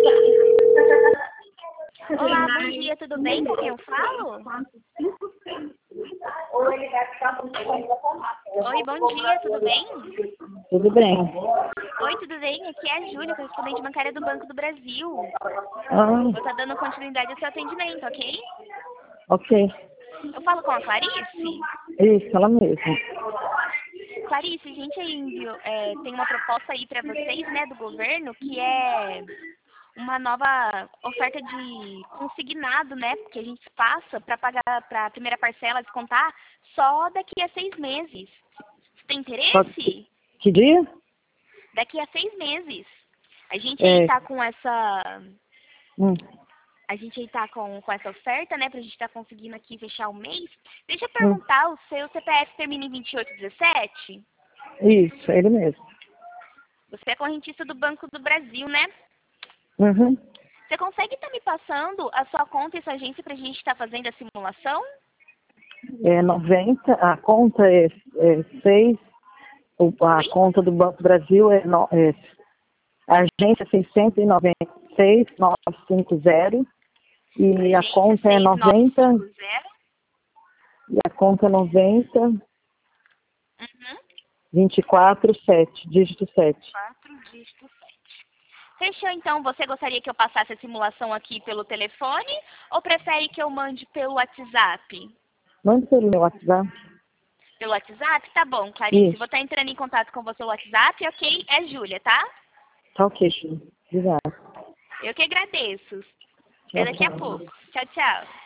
Olá, bom dia, tudo bem? Com quem eu falo? Oi, bom dia, tudo bem? Tudo bem. Oi, tudo bem? Aqui é a Júlia, correspondente bancária do Banco do Brasil. Vou estar dando continuidade ao seu atendimento, ok? Ok. Eu falo com a Clarice? Isso, ela mesma. Clarice, a gente tem uma proposta aí para vocês, né, do governo, que é uma nova oferta de consignado, né, que a gente passa para pagar para a primeira parcela, descontar, só daqui a 6 meses. Você tem interesse? Que dia? Daqui a 6 meses. A gente aí tá com essa... A gente aí tá com essa oferta, né, pra gente estar conseguindo aqui fechar o mês. Deixa eu perguntar, o seu CPF termina em 2817? Isso, é ele mesmo. Você é correntista do Banco do Brasil, né? Uhum. Você consegue estar me passando a sua conta e sua agência pra gente estar fazendo a simulação? É 90, a conta é 6, a conta do Banco do Brasil a agência 696,950 e a conta é 90, e a conta é 90, 247, dígito 7. 4, dígito 7. Fechou, então. Você gostaria que eu passasse a simulação aqui pelo telefone ou prefere que eu mande pelo WhatsApp? Manda pelo meu WhatsApp. Pelo WhatsApp? Tá bom, Clarice. Isso. Vou estar entrando em contato com você no WhatsApp, ok? É Júlia, tá? Tá ok, Chico. Obrigada. Eu que agradeço. Tchau, Até daqui a tchau. pouco. Tchau, tchau.